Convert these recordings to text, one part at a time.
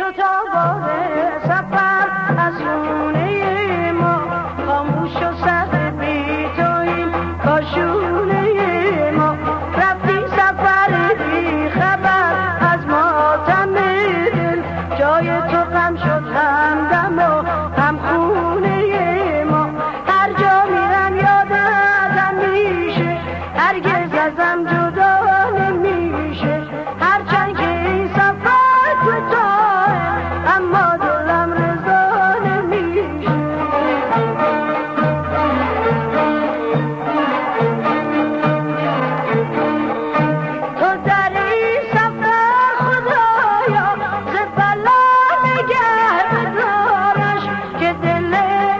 تو تا بار سفر از خونه ما خاموش و سرد بی تو این کاشونه ما رفتی سفر بی خبر از ماتم دل جای تو غم شد همدم و هم خونه ما هر جا میرم یادم میشه هرگز ازم جدا نمیشه هرچند که این سفر کوتاه اما دلم رضا نمیشه تو در این سفر خدایا ز بلا نگه بدارش که دل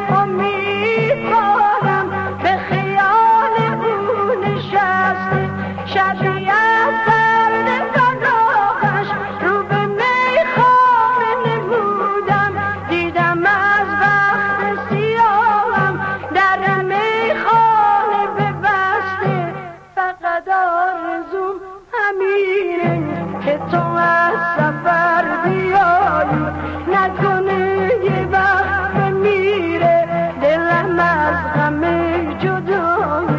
امیدوارم به خیال او نشسته شبی از درد فراقش رو به میخانه نمودم دیدم از وقت سیاهم در میخانه ببسته فقط آرزوم همینه که تو از سفر بیایی نکنه یه وقت بمیره دلم از غم جدایی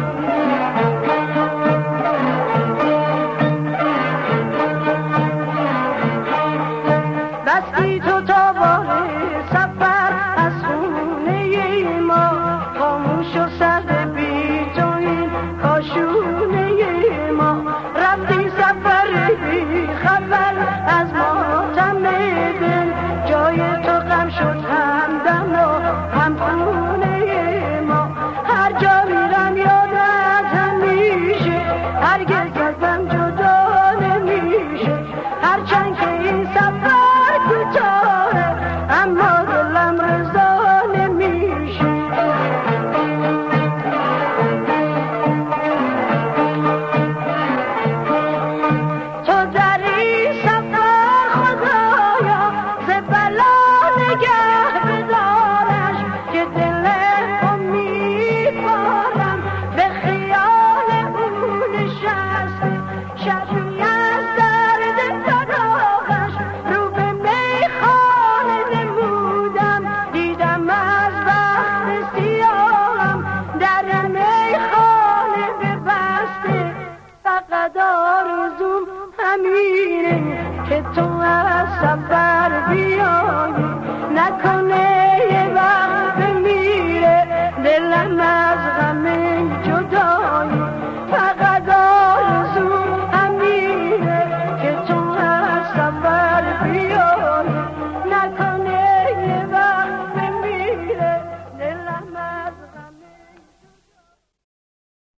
بستی تو تا بار سفر از خونه ما خاموش و سرد بی تو این کاشونه ما رفتی سفر بی خبر از ماتم دل جای تو غم شد همدم و هم خونه ما هر جا میرم یادم میشه هرگز ازم جدا نمیشه هرچند که این سفر کوتاه اما دلم رضا نمیشه تو در این سفر خدایا ز بلا نگه بدارش که دل امیدوارم به خیال او نشسته شبی از درد فراقش رو به میخانه نمودم دیدم از وقت سیاهم در میخانه ببسته فقط آرزوم همینه که تو از سفر بیایی نکنه یه وقت بمیره دلم از غم جدایی فقط آرزوم همینه که تو از سفر بیایی